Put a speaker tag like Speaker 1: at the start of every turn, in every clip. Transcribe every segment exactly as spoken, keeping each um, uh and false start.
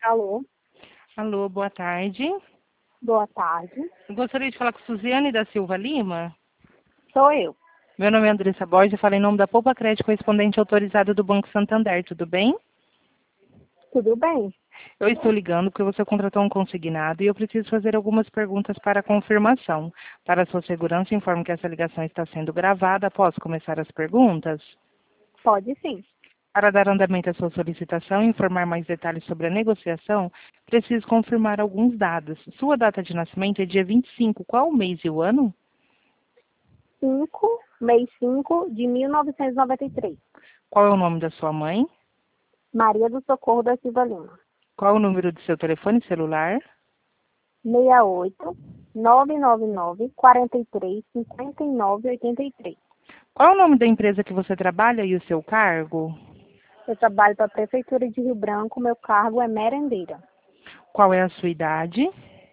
Speaker 1: Alô,
Speaker 2: Alô, boa tarde.
Speaker 1: boa tarde.
Speaker 2: Eu gostaria de falar com Suziane da Silva Lima.
Speaker 1: Sou eu.
Speaker 2: Meu nome é Andressa Borges, eu falo em nome da Poupa Crédito, correspondente autorizado do Banco Santander, tudo bem?
Speaker 1: Tudo bem?
Speaker 2: Eu estou ligando porque você contratou um consignado e eu preciso fazer algumas perguntas para confirmação. Para sua segurança, informo que essa ligação está sendo gravada. Posso começar as perguntas?
Speaker 1: Pode sim.
Speaker 2: Para dar andamento à sua solicitação e informar mais detalhes sobre a negociação, preciso confirmar alguns dados. Sua data de nascimento é dia vinte e cinco. Qual o mês e o ano?
Speaker 1: cinco, mês cinco de mil novecentos e noventa e três.
Speaker 2: Qual é o nome da sua mãe?
Speaker 1: Maria do Socorro da Silva Lima.
Speaker 2: Qual o número do seu telefone celular?
Speaker 1: seis oito, nove nove nove, quatro três, cinco nove, oito três.
Speaker 2: Qual é o nome da empresa que você trabalha e o seu cargo?
Speaker 1: Eu trabalho para a Prefeitura de Rio Branco, meu cargo é merendeira.
Speaker 2: Qual é a sua idade?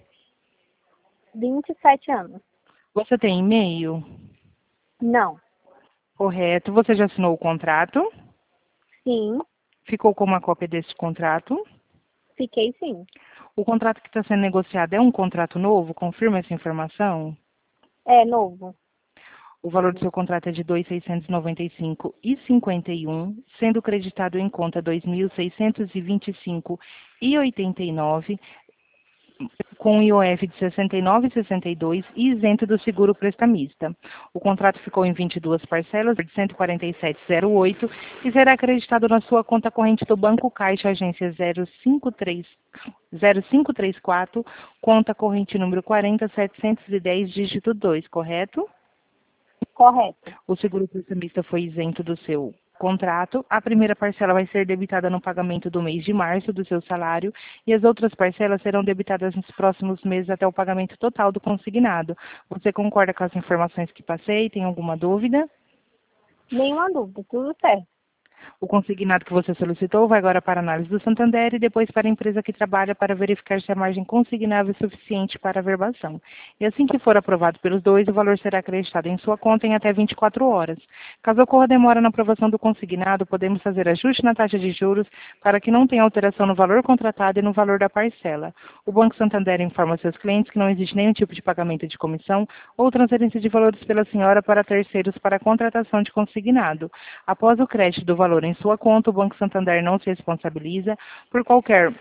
Speaker 1: vinte e sete anos.
Speaker 2: Você tem e-mail?
Speaker 1: Não.
Speaker 2: Correto. Você já assinou o contrato?
Speaker 1: Sim,
Speaker 2: Ficou com uma cópia desse contrato?
Speaker 1: fiquei sim.
Speaker 2: O contrato que está sendo negociado é um contrato novo? Confirma essa informação?
Speaker 1: É novo.
Speaker 2: O valor do seu contrato é de dois mil seiscentos e noventa e cinco reais e cinquenta e um centavos, sendo creditado em conta dois mil seiscentos e vinte e cinco reais e oitenta e nove centavos, com I O F de sessenta e nove reais e sessenta e dois centavos e isento do seguro prestamista. O contrato ficou em vinte e duas parcelas de cento e quarenta e sete reais e oito e será acreditado na sua conta corrente do Banco Caixa, agência zero cinco três zero cinco três quatro, conta corrente número quarenta mil setecentos e dez, dígito dois, correto?
Speaker 1: Correto.
Speaker 2: O seguro prestamista foi isento do seu contrato. A primeira parcela vai ser debitada no pagamento do mês de março do seu salário e as outras parcelas serão debitadas nos próximos meses até o pagamento total do consignado. Você concorda com as informações que passei? Tem alguma dúvida?
Speaker 1: Nenhuma dúvida, tudo certo.
Speaker 2: O consignado que você solicitou vai agora para a análise do Santander e depois para a empresa que trabalha para verificar se a margem consignável é suficiente para a verbação. E assim que for aprovado pelos dois, o valor será acreditado em sua conta em até vinte e quatro horas. Caso ocorra demora na aprovação do consignado, podemos fazer ajuste na taxa de juros para que não tenha alteração no valor contratado e no valor da parcela. O Banco Santander informa seus clientes que não existe nenhum tipo de pagamento de comissão ou transferência de valores pela senhora para terceiros para a contratação de consignado. Após o crédito do valor em sua conta, o Banco Santander não se responsabiliza por qualquer,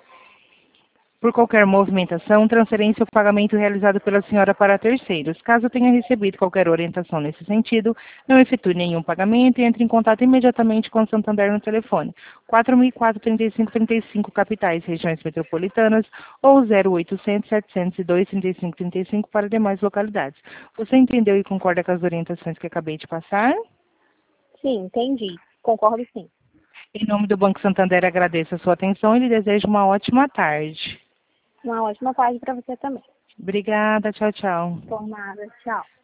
Speaker 2: por qualquer movimentação, transferência ou pagamento realizado pela senhora para terceiros. Caso tenha recebido qualquer orientação nesse sentido, não efetue nenhum pagamento e entre em contato imediatamente com o Santander no telefone quatro mil e quatro, trinta e cinco, trinta e cinco, capitais, regiões metropolitanas, ou zero oitocentos, setecentos e dois, trinta e cinco, trinta e cinco para demais localidades. Você entendeu e concorda com as orientações que acabei de passar?
Speaker 1: Sim, entendi. Concordo sim.
Speaker 2: Em nome do Banco Santander, agradeço a sua atenção e lhe desejo uma ótima tarde.
Speaker 1: Uma ótima tarde para você também.
Speaker 2: Obrigada, tchau, tchau.
Speaker 1: Por nada. Tchau.